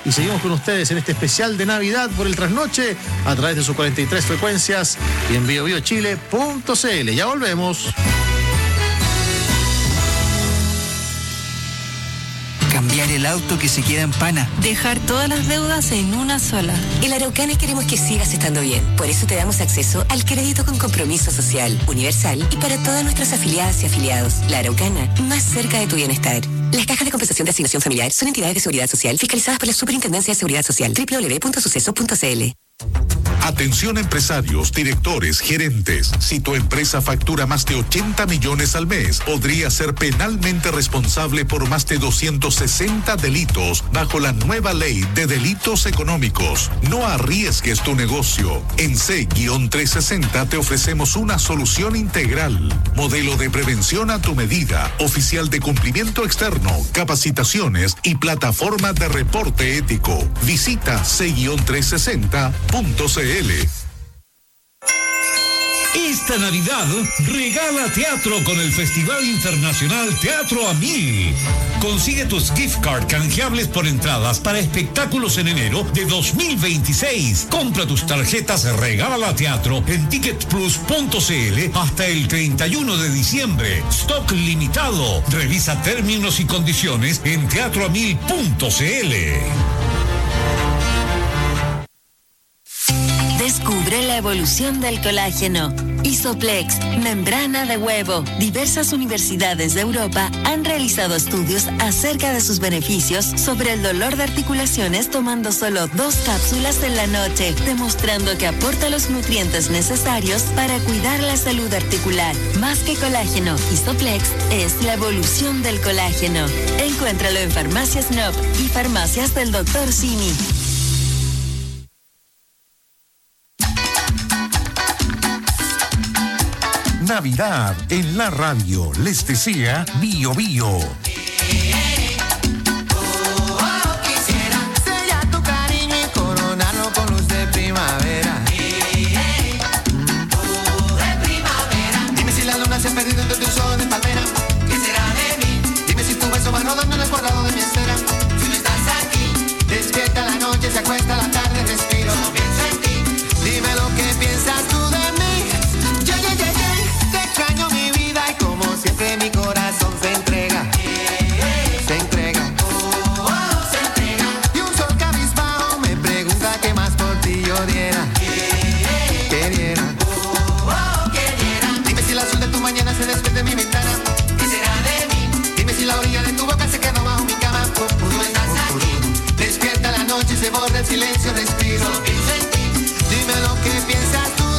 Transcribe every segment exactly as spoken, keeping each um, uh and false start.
y seguimos con ustedes en este especial de Navidad por el trasnoche a través de sus cuarenta y tres frecuencias y en bio bio chile punto c l. Ya volvemos. Cambiar el auto que se queda en pana. Dejar todas las deudas en una sola. En La Araucana queremos que sigas estando bien. Por eso te damos acceso al crédito con compromiso social, universal y para todas nuestras afiliadas y afiliados. La Araucana, más cerca de tu bienestar. Las cajas de compensación de asignación familiar son entidades de seguridad social fiscalizadas por la Superintendencia de Seguridad Social. doble u doble u doble u punto suceso punto c l. Atención empresarios, directores, gerentes. Si tu empresa factura más de ochenta millones al mes, podría ser penalmente responsable por más de doscientos sesenta delitos bajo la nueva ley de delitos económicos. No arriesgues tu negocio. En C trescientos sesenta te ofrecemos una solución integral. Modelo de prevención a tu medida, oficial de cumplimiento externo, capacitaciones y plataforma de reporte ético. Visita C trescientos sesenta punto c l. Esta Navidad regala teatro con el Festival Internacional Teatro a Mil. Consigue tus gift card canjeables por entradas para espectáculos en enero de dos mil veintiséis. Compra tus tarjetas Regala Teatro en ticket plus punto c l hasta el treinta y uno de diciembre. Stock limitado. Revisa términos y condiciones en teatro a mil punto c l. Descubre la evolución del colágeno. Isoplex, membrana de huevo. Diversas universidades de Europa han realizado estudios acerca de sus beneficios sobre el dolor de articulaciones tomando solo dos cápsulas en la noche, demostrando que aporta los nutrientes necesarios para cuidar la salud articular. Más que colágeno, Isoplex es la evolución del colágeno. Encuéntralo en Farmacias N O P y Farmacias del doctor Simi. Navidad en la radio. Les desea Bio Bio. Quisiera sellar tu cariño y coronarlo con luz de primavera. De primavera. Dime si la luna se ha perdido entre tus ojos de palmera. ¿Qué será de mí? Dime si tu beso va rodando en el cuadrado de mi acera. Si no estás aquí, despierta la noche, se acuesta la tarde, respiro. No pienso en ti. Dime lo que piensas tú de mí. Extraño mi vida y como siempre mi corazón se entrega, se entrega, se entrega. Y un sol cabizbajo me pregunta qué más por ti yo diera, que diera, que diera. Dime si el azul de tu mañana se despide de mi ventana. ¿Qué será de mí? Dime si la orilla de tu boca se quedó bajo mi cama. Tú estás aquí, despierta la noche, se borra el silencio, respiro. Solo pienso en ti. Dime lo que piensas tú.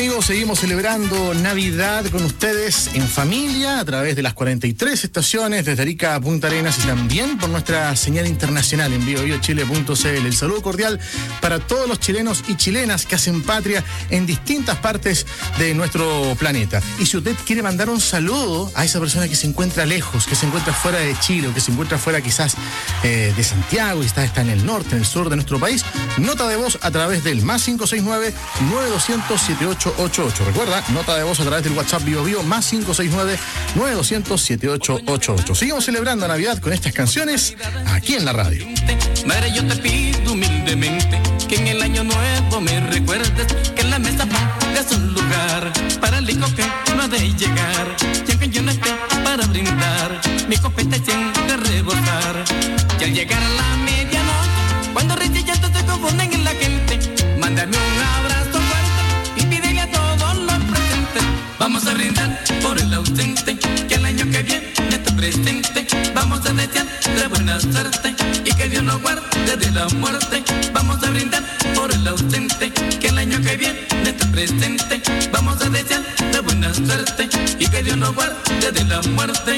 amigos, seguimos celebrando Navidad con ustedes en familia a través de las cuarenta y tres estaciones desde Arica a Punta Arenas y también por nuestra señal internacional en bio bio chile punto c l. El saludo cordial para todos los chilenos y chilenas que hacen patria en distintas partes de nuestro planeta. Y si usted quiere mandar un saludo a esa persona que se encuentra lejos, que se encuentra fuera de Chile o que se encuentra fuera quizás eh, de Santiago y está, está en el norte, en el sur de nuestro país, nota de voz a través del más cinco seis nueve, nueve dos cero cero, siete ocho ocho ocho. Recuerda, nota de voz a través del WhatsApp Bio Bio más cinco seis nueve, nueve dos cero cero, siete ocho ocho ocho. Seguimos celebrando Navidad con estas canciones aquí en la radio. Madre, yo te pido humildemente que en el año nuevo me recuerdes que en la mesa pongas un lugar para el hijo que no ha de llegar. Y aunque yo no esté para brindar, mi copeta siempre a rebosar. Y al llegar a la medianoche, cuando risas y llantos se confunden en la gente, mándame un abrazo fuerte y pídele a todos los presentes. Vamos a brindar por el ausente, que el año que viene esté presente. Vamos a desear de buena suerte y que Dios nos guarde de la muerte. Vamos a brindar por el ausente, que el año que viene esté presente. Vamos a desear de buena suerte y que Dios nos guarde de la muerte.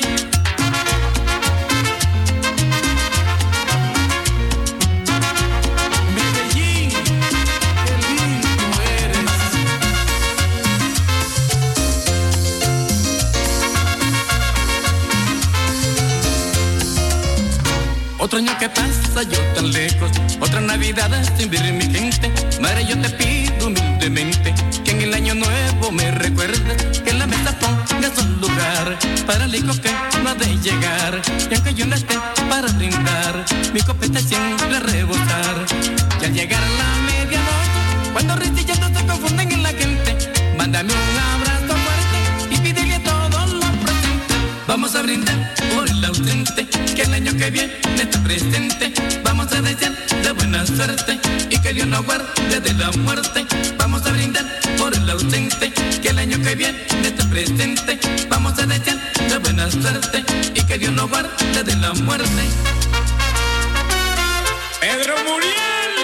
Otro año que pasa yo tan lejos, otra Navidad sin ver mi gente. Madre, yo te pido humildemente que en el año nuevo me recuerdes, que en la mesa pongas un lugar para el hijo que no ha de llegar. Y aunque yo no esté para brindar, mi copeta siempre a rebosar. Y al llegar a la medianoche, cuando risas y llantos se confunden en la gente, mándame un abrazo fuerte y pídele a todos los presentes. Vamos a brindar por el ausente, que el año que viene esté presente. Vamos a desear de buena suerte y que Dios nos guarde de la muerte. Vamos a brindar por el ausente, que el año que viene esté presente. Vamos a desear de buena suerte y que Dios nos guarde de la muerte. Pedro Muriel.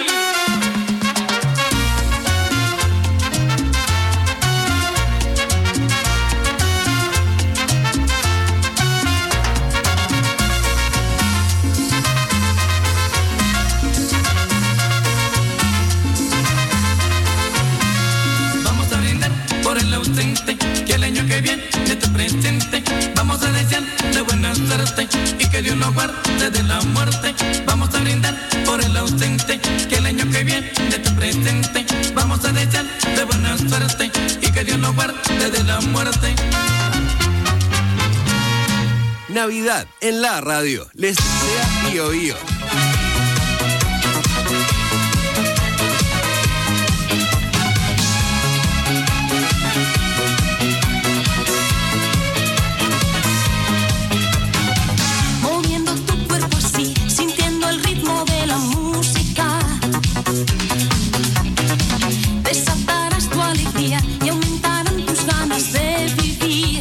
Que el año que viene esté presente. Vamos a desear de buena suerte y que Dios nos guarde de la muerte. Vamos a brindar por el ausente, que el año que viene esté presente. Vamos a desear de buena suerte y que Dios nos guarde de la muerte. Navidad en la radio. Les desea Bio Bio.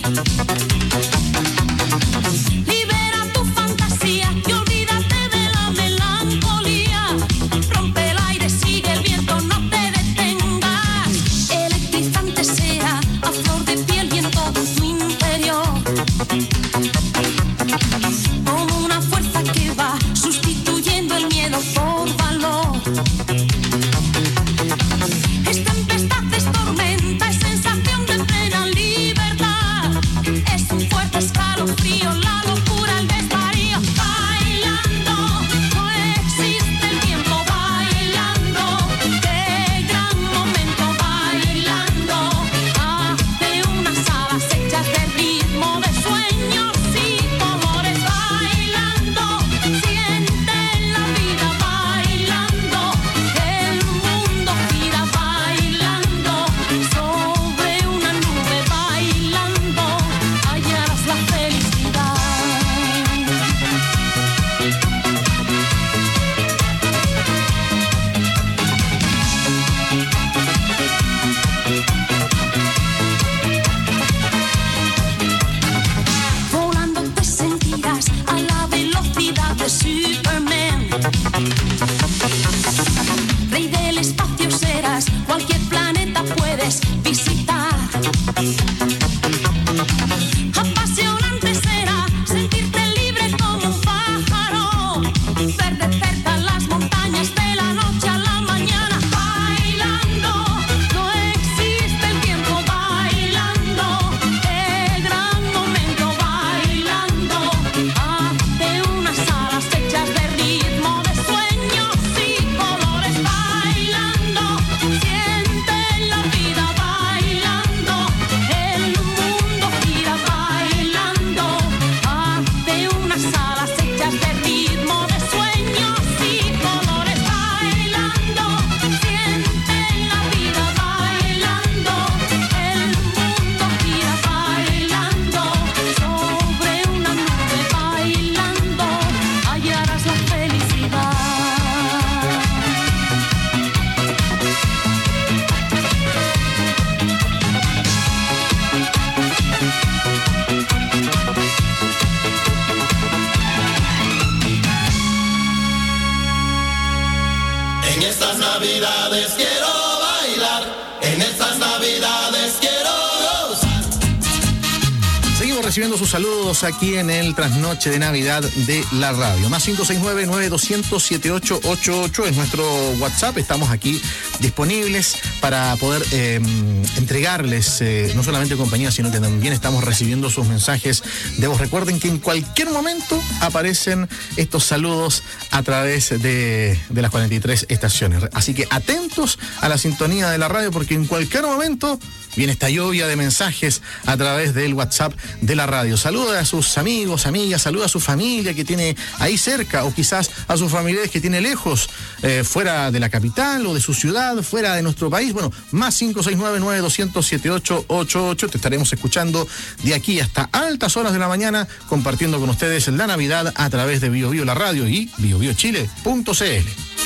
Libera tu fantasía y olvídate de la navidades quiero bailar, en estas navidades quiero gozar. Seguimos recibiendo sus saludos aquí en el Trasnoche de Navidad de la radio. Más cinco seis nueve, nueve dos cero cero, siete ocho ocho ocho es nuestro WhatsApp. Estamos aquí disponibles para poder eh, entregarles eh, no solamente compañía, sino que también estamos recibiendo sus mensajes de voz. Recuerden que en cualquier momento aparecen estos saludos a través de, de las cuarenta y tres estaciones. Así que atentos a la sintonía de la radio, porque en cualquier momento viene esta lluvia de mensajes a través del WhatsApp de la radio. Saluda a sus amigos, amigas, saluda a su familia que tiene ahí cerca, o quizás a sus familiares que tiene lejos, eh, fuera de la capital o de su ciudad, fuera de nuestro país. Bueno, más cinco seis nueve, nueve dos cero cero, siete ocho ocho ocho. Te estaremos escuchando de aquí hasta altas horas de la mañana, compartiendo con ustedes la Navidad a través de Bio Bio la radio y bio bio chile punto c l.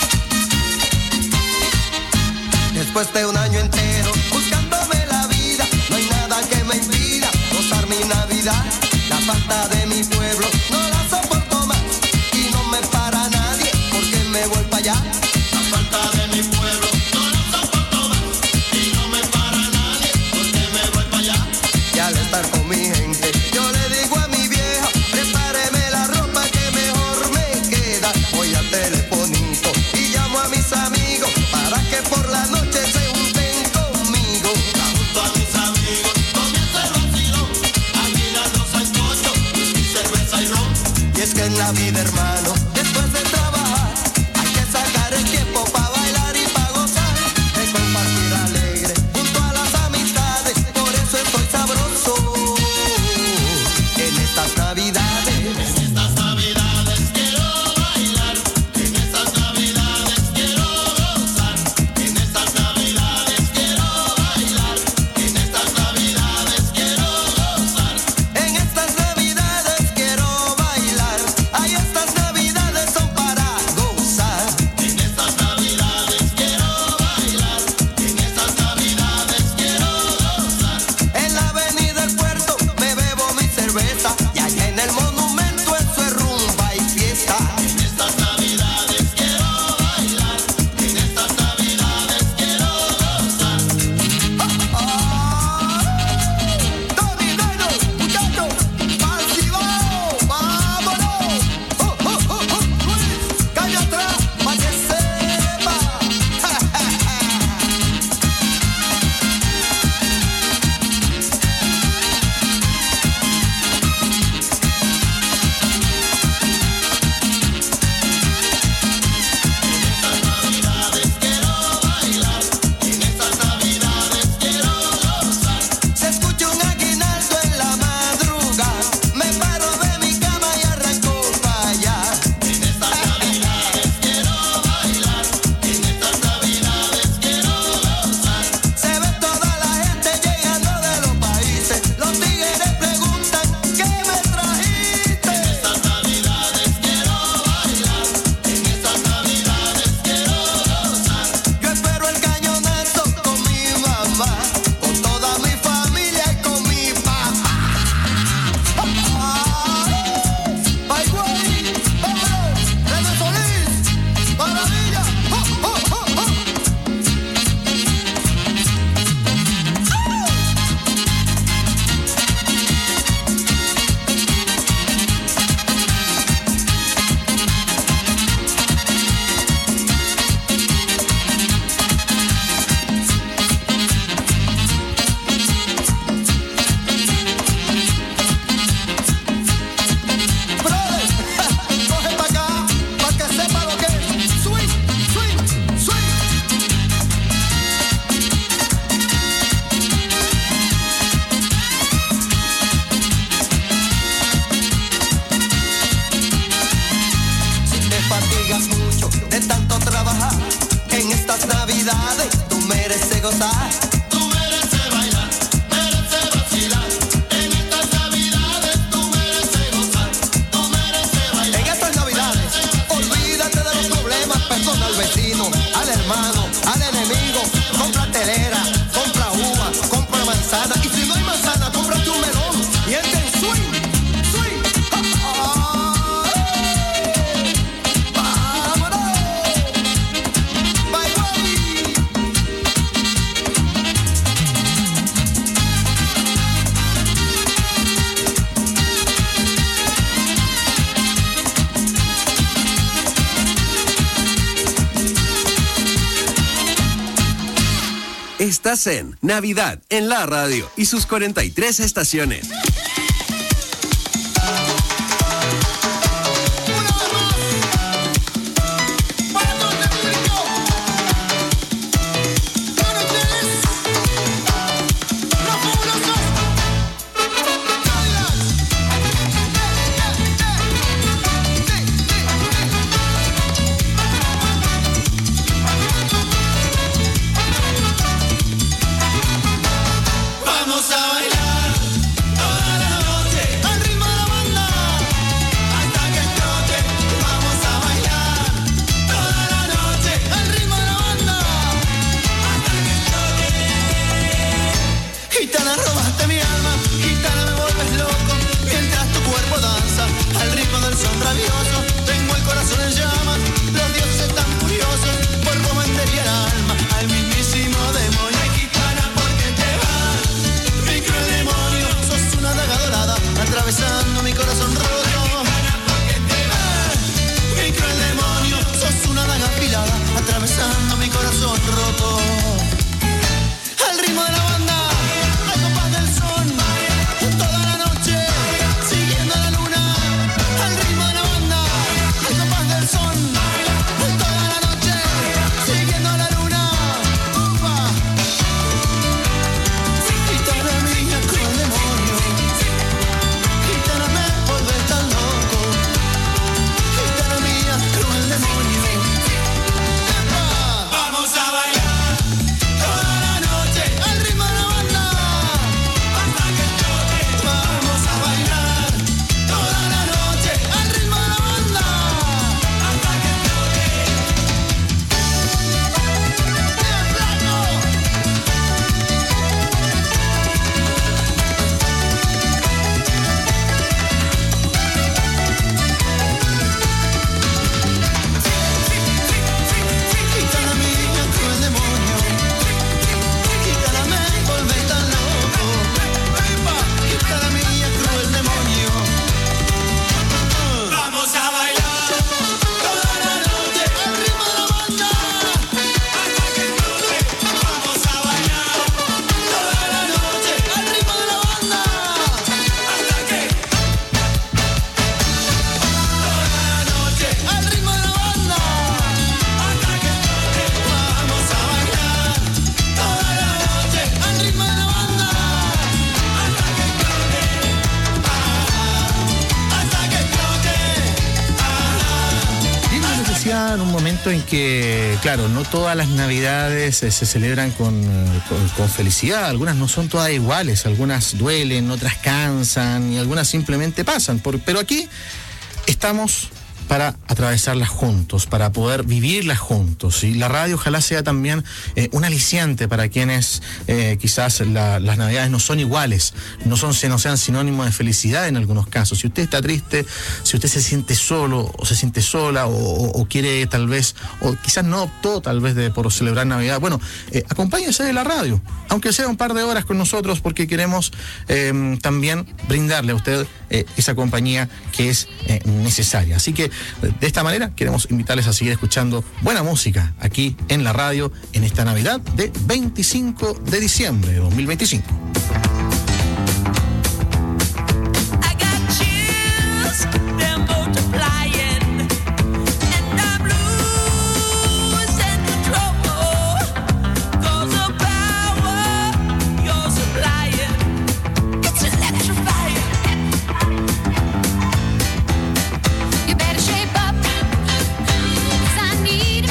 Después de un año entero buscándome la vida, no hay nada que me impida gozar mi Navidad. La falta de mi pueblo no la soporto más y no me para nadie porque me voy para allá. La falta de mi pueblo no la soporto más y no me para nadie porque me voy para allá. Y al estar con mi gente yo le digo a mi vieja, prepáreme la ropa que mejor me queda. Voy al telefonito y llamo a mis amigos para que por la noche se unten conmigo. Junto a mis amigos comienza el vacilón, aquí los sancochos, whisky, cerveza y ron. Y es que en la vida, hermano, después de trabajar hay que sacar el tiempo para bailar y para gozar, de compartir alegre junto a las amistades. Por eso estoy sabroso en estas navidades. En estas navidades quiero bailar, en estas navidades quiero gozar, en estas navidades quiero bailar, en estas navidades quiero gozar. En estas navidades quiero bailar, ay, estas navidades son para gozar. En estas navidades quiero bailar, en estas navidades quiero gozar. En la avenida del puerto me bebo mi cerveza y allá en el monumento eso es rumba y fiesta. En estas navidades quiero bailar, en estas navidades quiero gozar. Tony, Neno, muchachos, ¡Parcibao! ¡Vámonos! ¡Oh, oh, oh, oh! Luis, calle atrás, pa' que sepa. Se escucha un aguinaldo en la madrugada, me paro de mi cama y arranco para allá. En estas navidades quiero bailar, en estas navidades quiero gozar. Se ve toda la gente llegando de los países, los tigres preguntan ¿qué me trajiste? En estas navidades quiero bailar, en estas navidades quiero gozar. Yo espero el cañonazo con mi mamá, con toda mi familia y con mi papá. ¡Ay, güey! ¡Vámonos! ¡René Solís! ¡Maravilla! ¡Oh, oh, oh, oh! Brother, coge pa' acá, pa' que sepa lo que es. Swing, swing, swing. Si te fatigas mucho de tanto trabajar, en estas navidades tú mereces gozar. Tú mereces bailar, mereces vacilar, en estas navidades tú mereces gozar, tú mereces bailar. En estas navidades, olvídate de los problemas, perdona al vecino, al hermano, al enemigo. Compra telera, compra uva, compra manzana. Y si no hay manzana, cómprate un melón. Y entra en swing, swing. ¡Ay! ¡Vámonos! ¡Bye, bye! Estás en Navidad en la radio y sus cuarenta y tres estaciones. Vamos a bailar toda la noche al ritmo de la banda hasta que explote. Vamos a bailar toda la noche al ritmo de la banda hasta que explote. Gitana, robaste mi alma, gitana, me vuelves loco mientras tu cuerpo danza al ritmo del son rabioso. Tengo el corazón en llamas, los dioses están furiosos por cómo vendería el alma al mismísimo demonio. Ay, gitana, ¿por qué te vas? Mi cruel demonio, sos una daga dorada atravesando mi corazón roto. ¿Por qué te vas? Mi cruel demonio, sos una daga afilada atravesando mi corazón roto. Al ritmo de la banda, al compás del son, toda la noche siguiendo la luna. Al ritmo de la banda, al compás del son, toda la noche siguiendo la luna. Upa. Gitana mía, cruel demonio, gitana, me volvés tan loco. Gitana mía, cruel demonio. ¡Epa! Vamos a bailar toda la noche al ritmo de la banda hasta que explote. Vamos a bailar toda la noche al ritmo de la banda hasta que explote. ¡Bien, Blanco! Gitana mía, cruel demonio, gitana, me volvés tan loco. ¡Epa! Gitana mía, cruel demonio. Vamos a bailar toda la noche al ritmo de la banda hasta que explote. Vamos a bailar toda la noche al ritmo de la banda hasta que toda la noche al ritmo de la banda hasta que explote. Vamos a bailar toda la noche al ritmo de la banda hasta que explote. Hasta que explote. Digo, les decía en un momento en que, claro, no todas las navidades eh, se celebran con, eh, con, con felicidad, algunas no son todas iguales, algunas duelen, otras cansan y algunas simplemente pasan, por, pero aquí estamos para atravesarlas juntos, para poder vivirlas juntos. Y la radio ojalá sea también eh, un aliciante para quienes eh, quizás la, las navidades no son iguales, no, son, no sean sinónimo de felicidad en algunos casos. Si usted está triste, si usted se siente solo o se siente sola o, o, o quiere tal vez, o quizás no optó tal vez de, por celebrar Navidad, bueno, eh, acompáñese de la radio, aunque sea un par de horas con nosotros, porque queremos eh, también brindarle a usted eh, esa compañía que es eh, necesaria. Así que de esta manera queremos invitarles a seguir escuchando buena música aquí en la radio en esta Navidad de veinticinco de diciembre de dos mil veinticinco.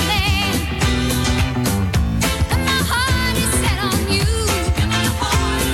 My heart is set on you.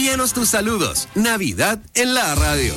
Envíanos tus saludos. Navidad en la radio.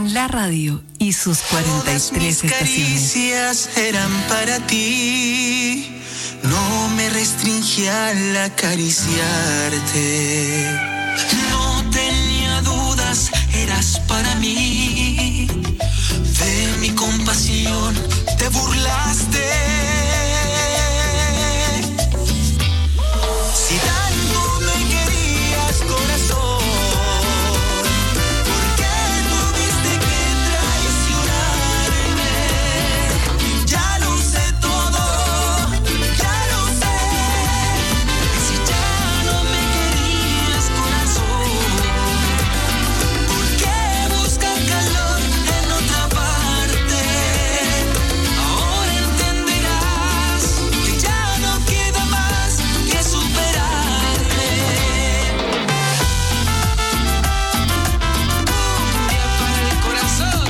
en la radio y sus cuarenta y tres estaciones. Caricias eran para ti, no me restringía al acariciarte. No tenía dudas, eras para mí. De mi compasión te burlaste. Si tanto me querías, corazón, ¿por qué tuviste que traicionarme? Ya lo sé todo, ya lo sé. Y si ya no me querías, corazón, ¿por qué buscar calor en otra parte? Ahora entenderás que ya no queda más que superarme. Cumbia para el corazón.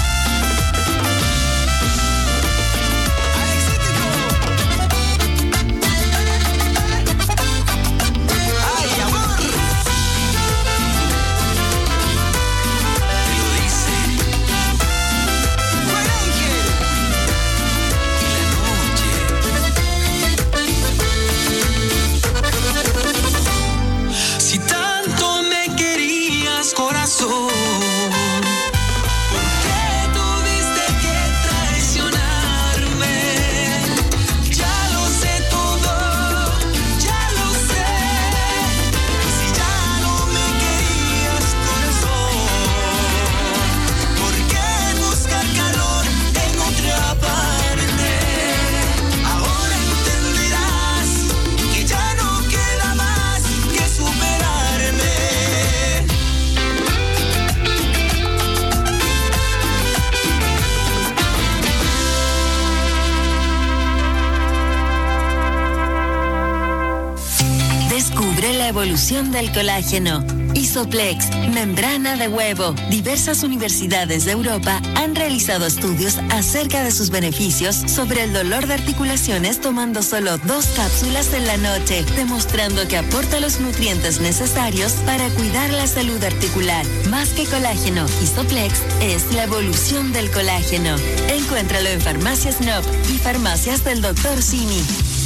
Ay, amor. Te lo dice Juan Ángel y la noche. Si tanto me querías, corazón, ¿por qué tuviste que traicionarme? Ya lo sé todo, ya lo sé. Si ya no me querías, corazón, ¿por qué buscar calor en otra parte? Ahora entenderás que ya no queda más que superarme. Descubre la evolución del colágeno. Isoplex, membrana de huevo. Diversas universidades de Europa han realizado estudios acerca de sus beneficios sobre el dolor de articulaciones tomando solo dos cápsulas en la noche, demostrando que aporta los nutrientes necesarios para cuidar la salud articular. Más que colágeno, Isoplex es la evolución del colágeno. Encuéntralo en Farmacias N O P y Farmacias del doctor Simi.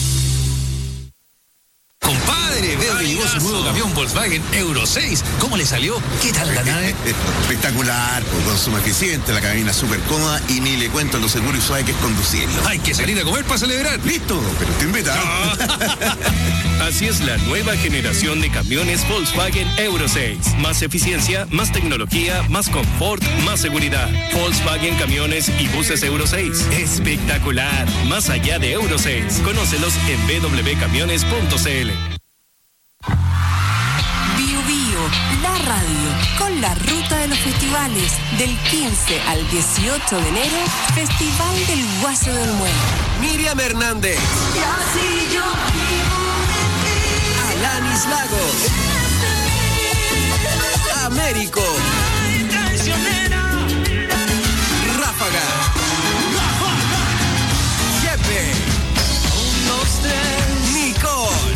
Compadre, veo que llegó su nuevo camión Volkswagen Euro seis. ¿Cómo le salió? ¿Qué tal la nave? Espectacular, con consumo eficiente, la cabina súper cómoda y ni le cuento lo seguro y suave que es conducirlo. Hay que salir a comer para celebrar. Listo, pero te invita. Así es la nueva generación de camiones Volkswagen Euro seis. Más eficiencia, más tecnología, más confort, más seguridad. Volkswagen Camiones y Buses Euro seis. Espectacular. Más allá de Euro seis. Conócelos en b w camiones punto c l. Bio Bio, la radio, con la ruta de los festivales. Del quince al dieciocho de enero, Festival del Guaso del Olmué. Miriam Hernández. Alanis Lagos. Américo. Ráfaga. Jefe. Nicole.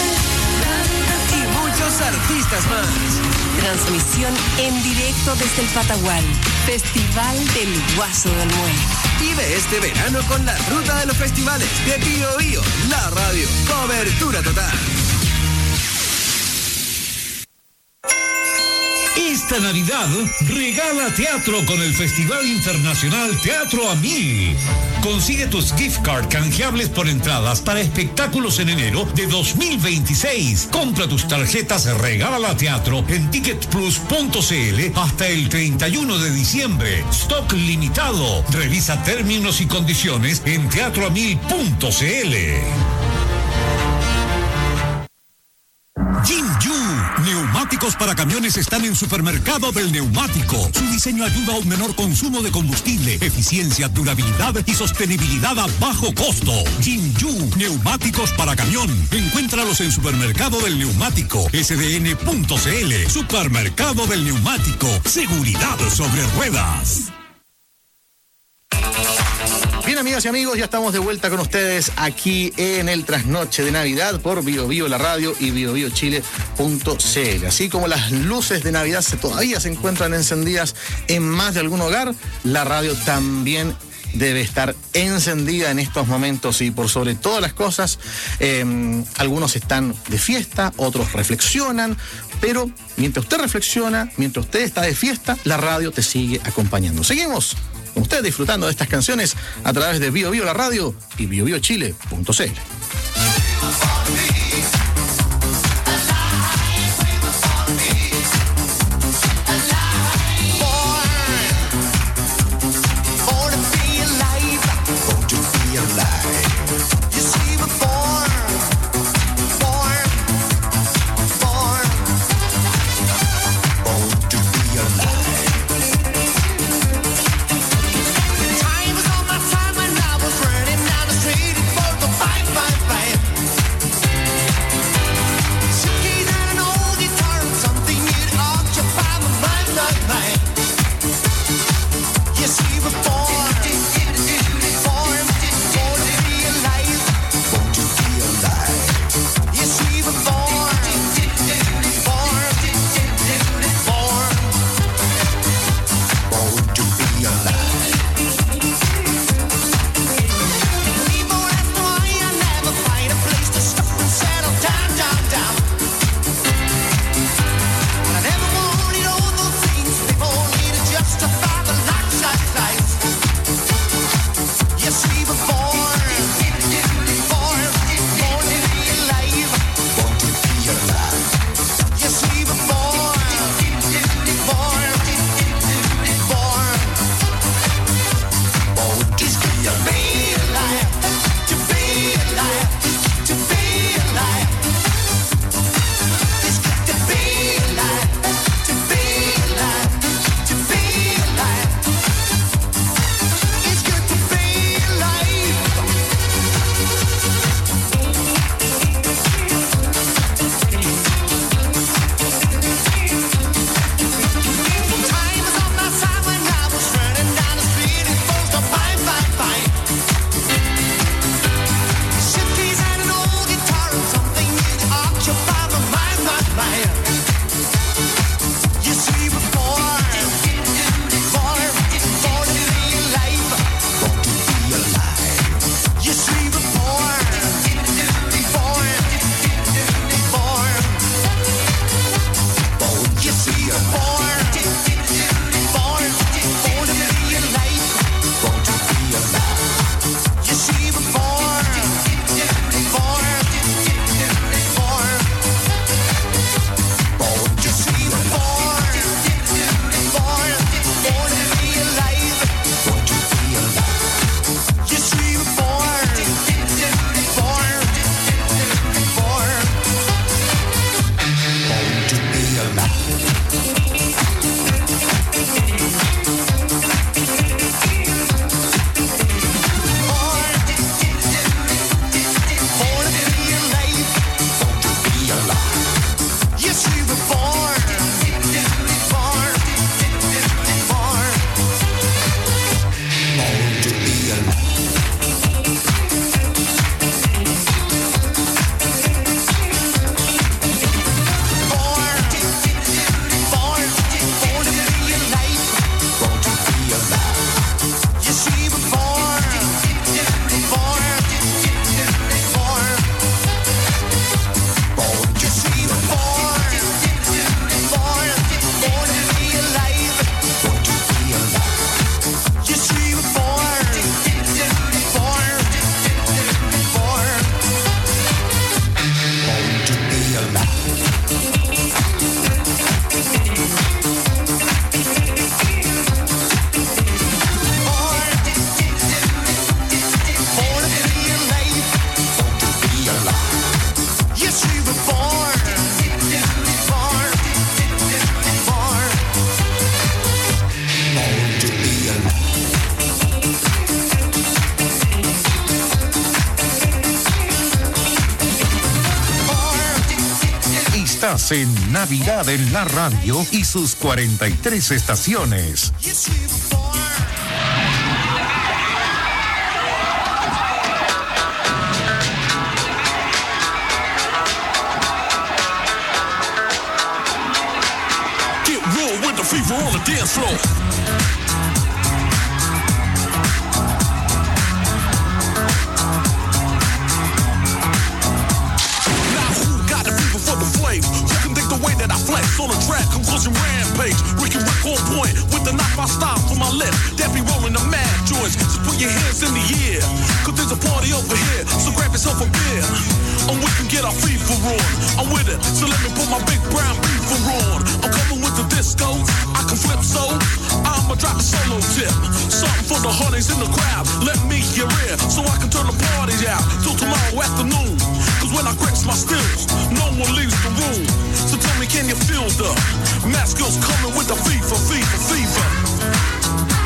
Y muchos artistas más. Transmisión en directo desde el Patagual. Festival del Guaso del Olmué. Vive este verano con la ruta de los festivales de Bio Bio, la radio. Cobertura total. Esta Navidad regala teatro con el Festival Internacional Teatro a Mí. Consigue tus gift card canjeables por entradas para espectáculos en enero de dos mil veintiséis. Compra tus tarjetas Regala Teatro en ticket plus punto c l hasta el treinta y uno de diciembre. Stock limitado. Revisa términos y condiciones en teatro a mil punto c l. Jinju, neumáticos para camiones están en Supermercado del Neumático. Su diseño ayuda a un menor consumo de combustible, eficiencia, durabilidad y sostenibilidad a bajo costo. Jinju, neumáticos para camión. Encuéntralos en Supermercado del Neumático, s d n punto c l. Supermercado del Neumático, seguridad sobre ruedas. Bien, Bien, amigas y amigos, ya estamos de vuelta con ustedes aquí en el Trasnoche de Navidad por Bio Bio la radio y bio bio chile punto c l. Así como las luces de Navidad se, todavía se encuentran encendidas en más de algún hogar, la radio también debe estar encendida en estos momentos y por sobre todas las cosas, eh, algunos están de fiesta, otros reflexionan, pero mientras usted reflexiona, mientras usted está de fiesta, la radio te sigue acompañando. Seguimos con usted disfrutando de estas canciones a través de Bio Bio la radio y bio bio chile punto c l. Estás en Navidad en la radio y sus cuarenta y tres estaciones. dance floor. For the flame, who can think the way that I flex on a track, conclusion rampage, Ricky Rick on point with the knock my style for my lip, that be rolling the mad joints, so put your hands in the air, cause there's a party over here, so grab yourself a beer, and we can get our FIFA on, I'm with it, so let me put my big brown beaver on, I'm coming with the disco, I can flip so, I'ma drop a solo tip, something for the honeys in the crowd, let me hear it, so I can turn the party out, till tomorrow afternoon, cause when I grips my stills, no one leaves the room. So tell me, can you feel the mask girls coming with the fever, fever, fever?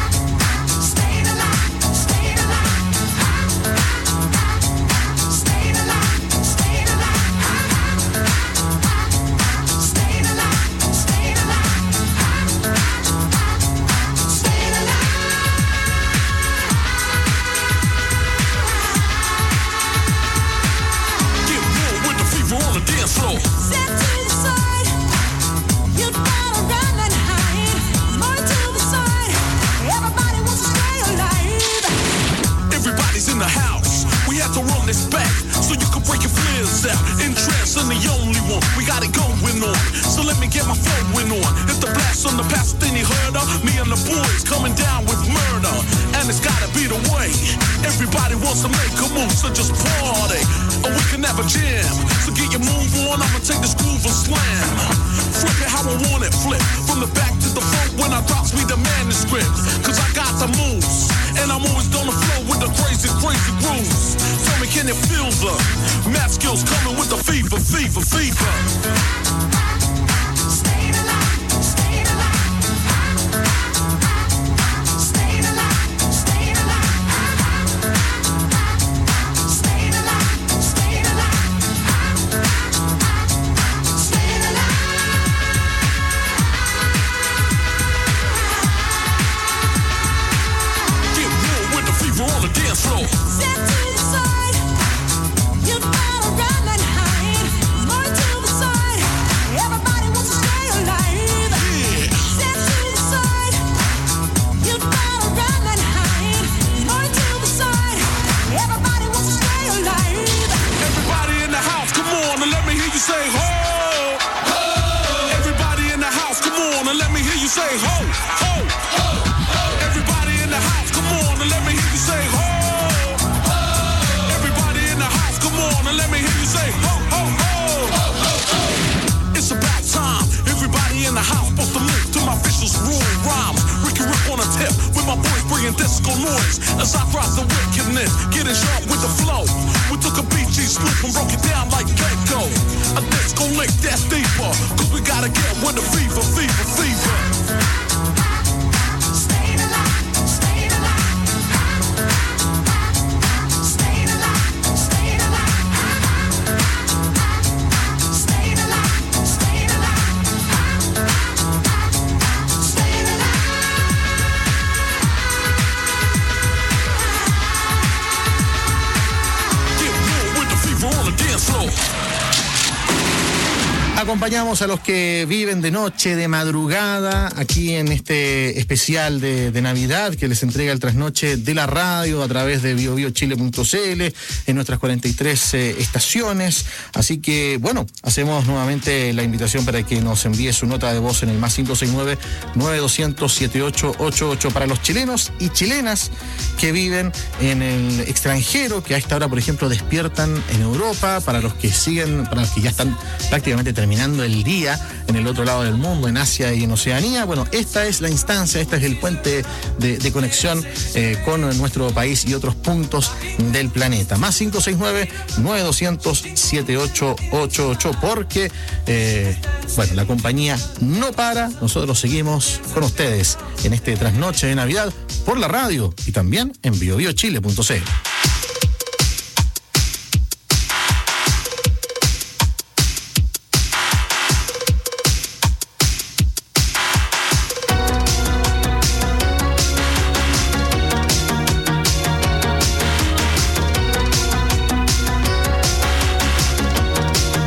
Acompañamos a los que viven de noche, de madrugada, aquí en este especial de, de Navidad que les entrega el trasnoche de la radio a través de bio bio chile punto c l en nuestras cuarenta y tres eh, estaciones. Así que, bueno, hacemos nuevamente la invitación para que nos envíe su nota de voz en el más cinco seis nueve, nueve dos cero cero, siete ocho ocho ocho para los chilenos y chilenas que viven en el extranjero, que a esta hora, por ejemplo, despiertan en Europa, para los que siguen, para los que ya están prácticamente terminando el día en el otro lado del mundo, en Asia y en Oceanía. Bueno, esta es la instancia, este es el puente de, de conexión eh, con nuestro país y otros puntos del planeta. Más cinco seis nueve, nueve dos cero cero, siete ocho ocho ocho, porque eh, bueno, la compañía no para. Nosotros seguimos con ustedes en este trasnoche de Navidad por la radio y también en bio bio chile punto c l.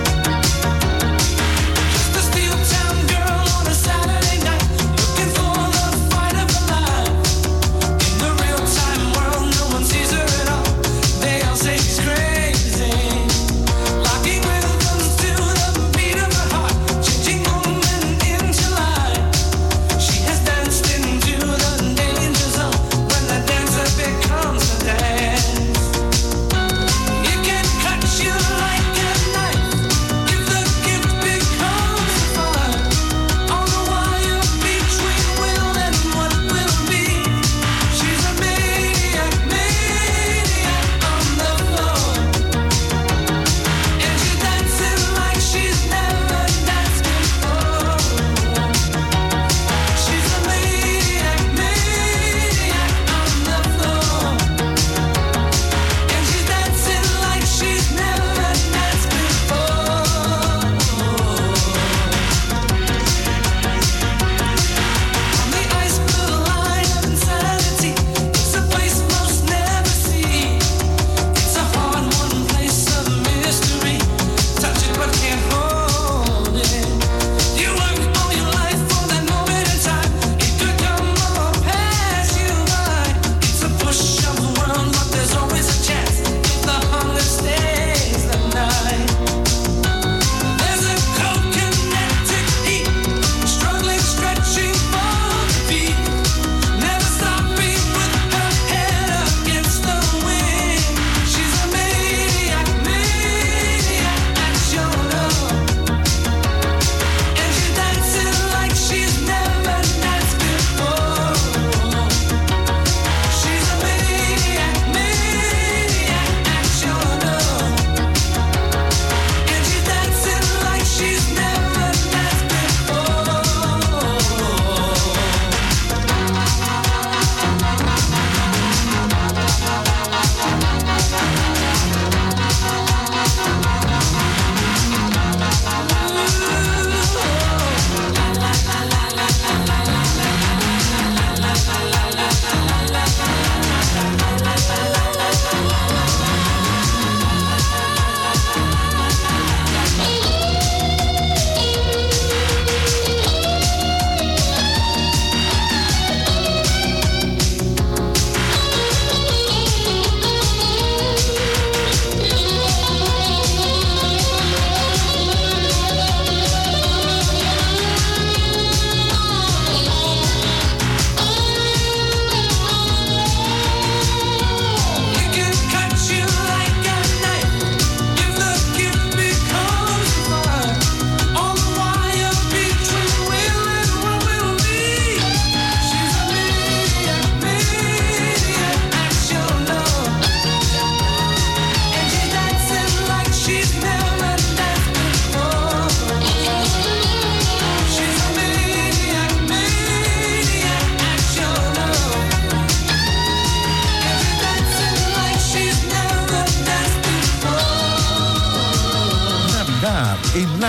Just a steel town girl on a Saturday night, looking for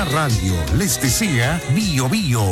La radio les desea Bio Bio.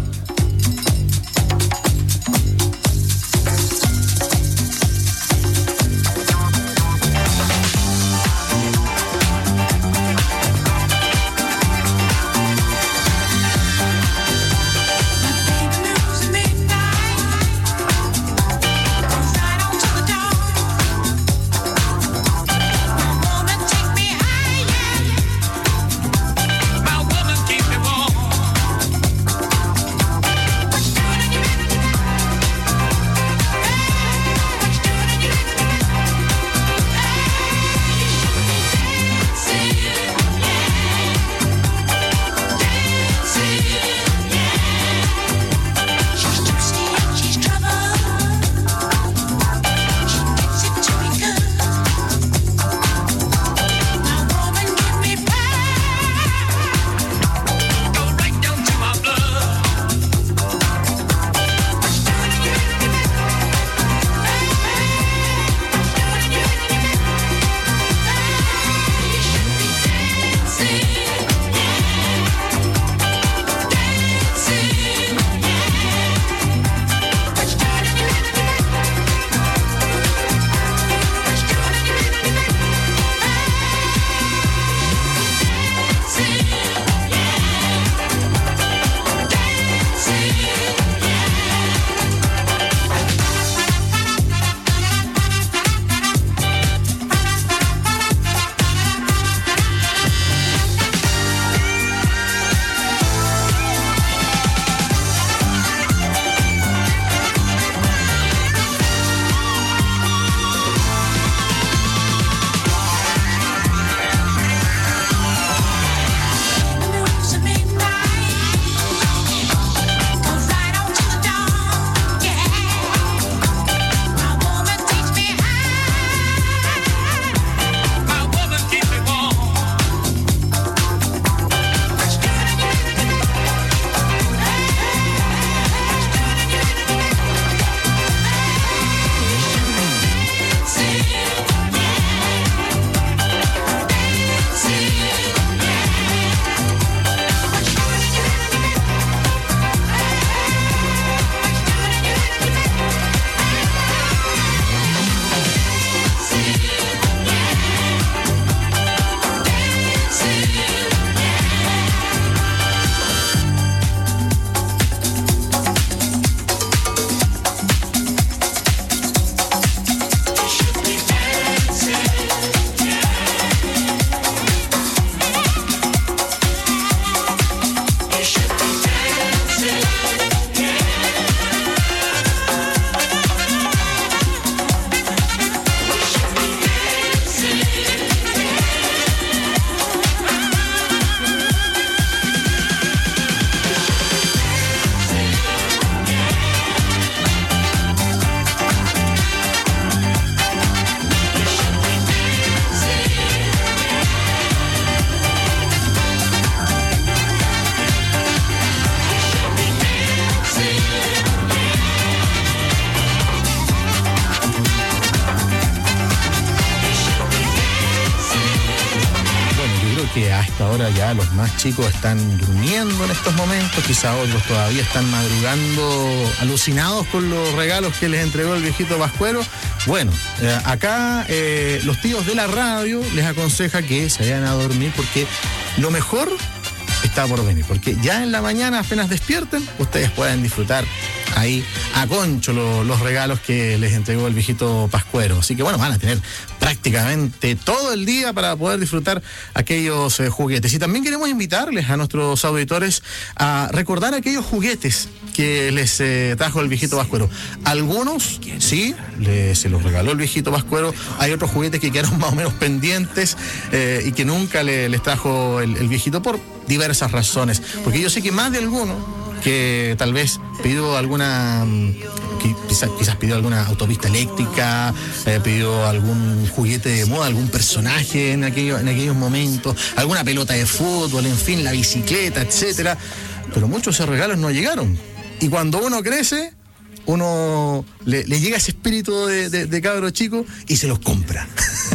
que a esta hora ya los más chicos están durmiendo en estos momentos, quizá otros todavía están madrugando alucinados con los regalos que les entregó el viejito Pascuero. Bueno, eh, acá eh, los tíos de la radio les aconseja que se vayan a dormir porque lo mejor está por venir, porque ya en la mañana apenas despierten, ustedes pueden disfrutar ahí a concho lo, los regalos que les entregó el viejito Pascuero. Así que bueno, van a tener prácticamente todo el día para poder disfrutar aquellos eh, juguetes. Y también queremos invitarles a nuestros auditores a recordar aquellos juguetes que les eh, trajo el viejito Pascuero. Algunos, sí, le, se los regaló el viejito Pascuero. Hay otros juguetes que quedaron más o menos pendientes eh, y que nunca le, les trajo el, el viejito por diversas razones. Porque yo sé que más de alguno que tal vez pidió alguna, quizás, quizás pidió alguna autopista eléctrica, eh, pidió algún juguete de moda, algún personaje en, aquello, en aquellos momentos, alguna pelota de fútbol, en fin, la bicicleta, etcétera. Pero muchos de esos regalos no llegaron. Y cuando uno crece, uno le, le llega ese espíritu de, de, de cabro chico y se los compra.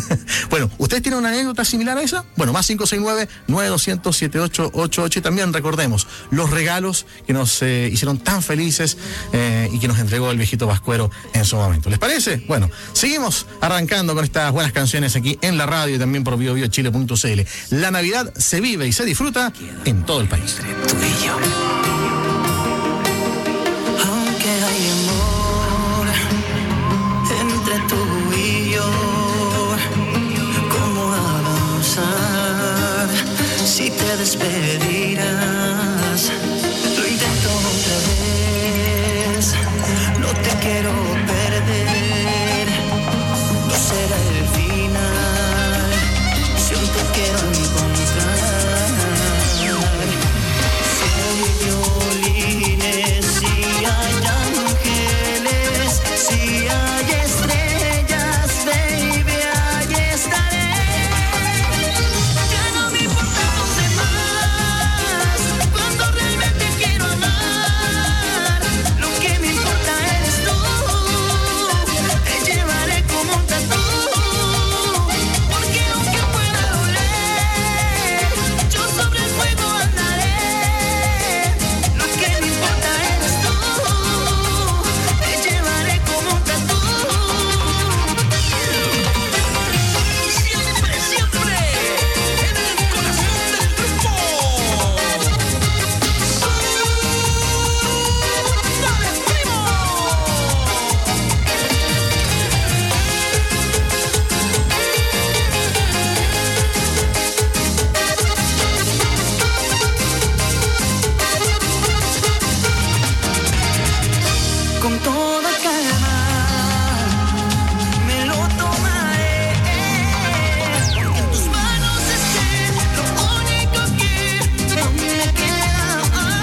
Bueno, ¿ustedes tienen una anécdota similar a esa? Bueno, más cinco seis nueve, nueve dos cero cero, siete ocho ocho ocho. Y también recordemos los regalos que nos eh, hicieron tan felices eh, y que nos entregó el viejito Pascuero en su momento. ¿Les parece? Bueno, seguimos arrancando con estas buenas canciones aquí en la radio y también por bio bio chile punto c l. La Navidad se vive y se disfruta en todo el país. Tú y yo. Aunque hay amor entre tú y yo, ¿cómo avanzar si te despedirás? Lo intento otra vez, no te quiero perder, no será el final, si aún te quiero encontrar. Si hay violines, si hay ángeles, si hay estrellas, baby, ahí estaré. Ya no me importan los demás, cuando realmente quiero amar. Lo que me importa eres tú, te llevaré como un tatú. Porque aunque pueda doler, yo sobre el fuego andaré. Lo que me importa eres tú, te llevaré como un tatú. Siempre, siempre, en el corazón del grupo. ¡Suave, primo! Con toda calma me lo tomaré, porque en tus manos esté lo único que aún me queda.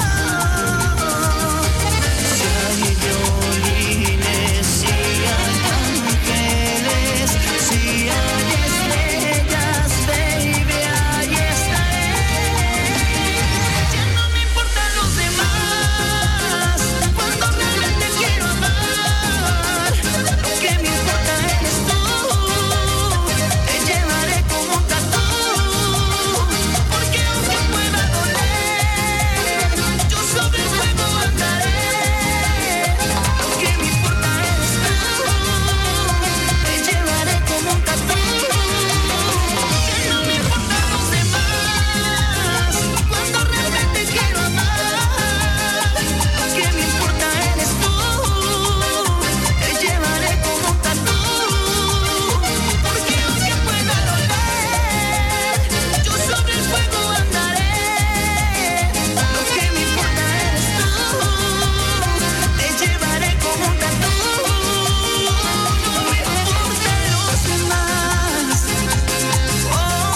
Si hay violines, si hay ángeles, si hay estrellas, baby, ahí estaré. Ya no me importan los demás, cuando realmente quiero amar. Lo que me importa eres tú, te llevaré como un tatú. Porque aunque pueda doler, yo sobre el fuego andaré. Lo que me importa eres tú, te llevaré como un tatú. Que no me importan los demás, cuando realmente quiero amar. Lo que me importa eres tú, te llevaré como un tatú. Porque aunque pueda doler, yo sobre el fuego andaré. Lo que me importa eres tú, te llevaré como un tatú. No me importan los demás, oh,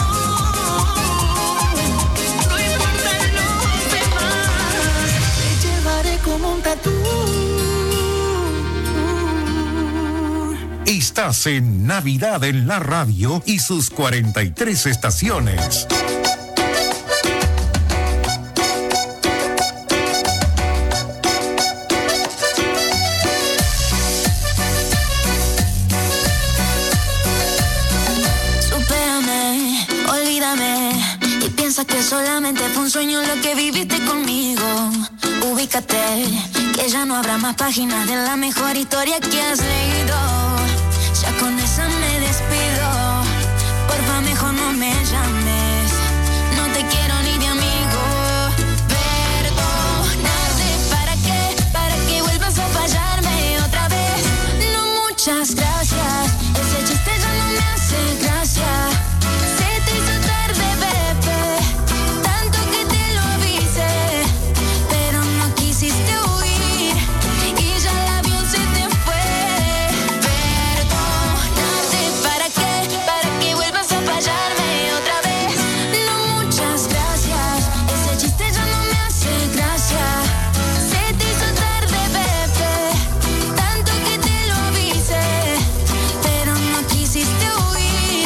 no importan los demás, te llevaré como un tatú. Estás en Navidad en la radio y sus cuarenta y tres estaciones. Supérame, olvídame y piensa que solamente fue un sueño lo que viviste conmigo. Ubícate, que ya no habrá más páginas de la mejor historia que has leído. Ya con esa me despido, porfa mejor no me llames, no te quiero ni de amigo. Perdonarte, ¿para qué? Para que vuelvas a fallarme otra vez. No, muchas gracias, ese chiste ya no me hace gracia. Se te hizo tarde, bebé, tanto que te lo avisé, pero no quisiste huir y ya el avión se te fue. Perdónate, ¿para qué? Para que vuelvas a fallarme otra vez. No, muchas gracias, ese chiste ya no me hace gracia. Se te hizo tarde, bebé, tanto que te lo avisé, pero no quisiste huir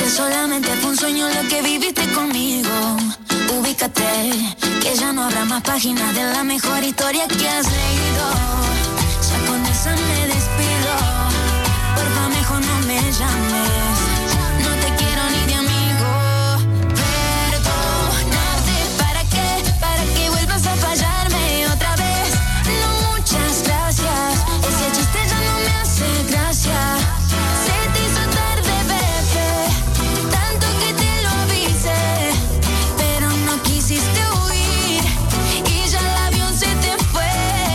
que solamente fue un sueño lo que viviste conmigo. Ubícate, que ya no habrá más páginas de la mejor historia que has leído. Ya con eso me despido. Porfa, mejor no me llames. No te quiero ni de amigo. Perdonarte, ¿para qué? Para que vuelvas a fallarme otra vez. No, muchas gracias. Ese chiste ya no me hace gracia. Se te hizo tarde, bebé. Tanto que te lo avisé. Pero no quisiste huir. Y ya el avión se te fue.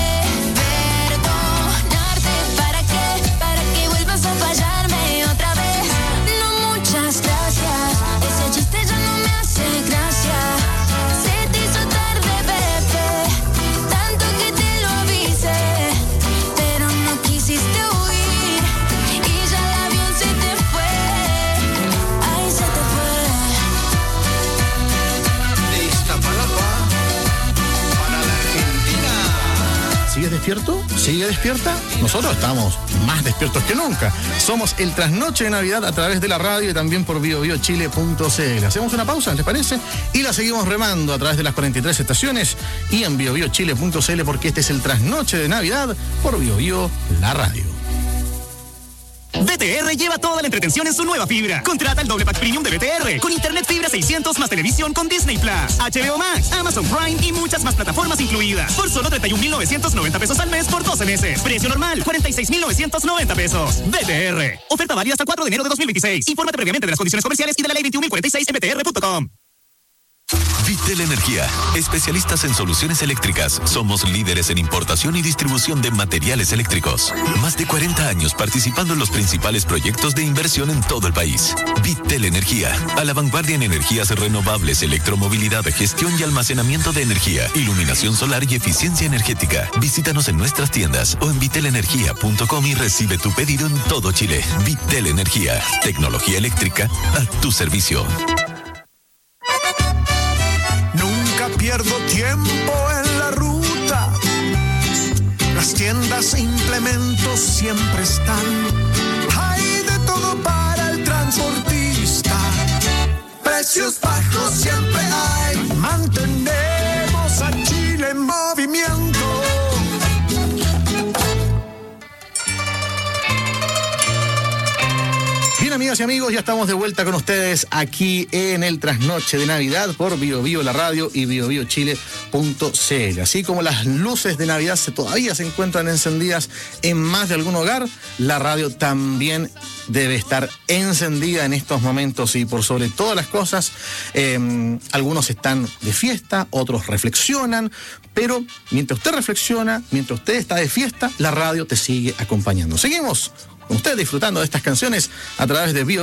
Perdonarte, ¿para qué? Para que vuelvas a fallarme otra vez. No, muchas gracias. Ese chiste ya no me hace gracia. Se te hizo tarde, bebé. Tanto que te lo avisé. Pero no quisiste huir. Y ya el avión se te fue. Ay, se te fue. De Iztapalapa para la Argentina. ¿Sigues despierto? ¿Sigue despierta? Nosotros estamos más despiertos que nunca. Somos el Trasnoche de Navidad a través de la radio y también por bio bio chile punto c l. Hacemos una pausa, ¿les parece? Y la seguimos remando a través de las cuarenta y tres estaciones y en bio bio chile punto c l porque este es el Trasnoche de Navidad por BioBio, la radio. B T R lleva toda la entretención en su nueva fibra. Contrata el doble pack premium de B T R con internet fibra seiscientos más televisión con Disney Plus, H B O Max, Amazon Prime y muchas más plataformas incluidas. Por solo treinta y un mil novecientos noventa pesos al mes por doce meses. Precio normal, cuarenta y seis mil novecientos noventa pesos. B T R. Oferta válida hasta el cuatro de enero de dos mil veintiséis. Infórmate previamente de las condiciones comerciales y de la ley veintiún mil cuarenta y seis en b t r punto com. Vitel Energía, especialistas en soluciones eléctricas. Somos líderes en importación y distribución de materiales eléctricos. Más de cuarenta años participando en los principales proyectos de inversión en todo el país. Vitel Energía, a la vanguardia en energías renovables, electromovilidad, gestión y almacenamiento de energía, iluminación solar y eficiencia energética. Visítanos en nuestras tiendas o en vitel energía punto com y recibe tu pedido en todo Chile. Vitel Energía, tecnología eléctrica a tu servicio. Nunca pierdo tiempo en la ruta. Las tiendas e implementos siempre están. Hay de todo para el transportista. Precios bajos siempre hay. Mantenemos a Chile en movimiento. Bien, amigas y amigos, ya estamos de vuelta con ustedes aquí en el Trasnoche de Navidad por BioBio, la radio y bio bio chile punto c l. Así como las luces de Navidad se, todavía se encuentran encendidas en más de algún hogar, la radio también debe estar encendida en estos momentos y por sobre todas las cosas, eh, algunos están de fiesta, otros reflexionan, pero mientras usted reflexiona, mientras usted está de fiesta, la radio te sigue acompañando. Seguimos con ustedes disfrutando de estas canciones a través de Bio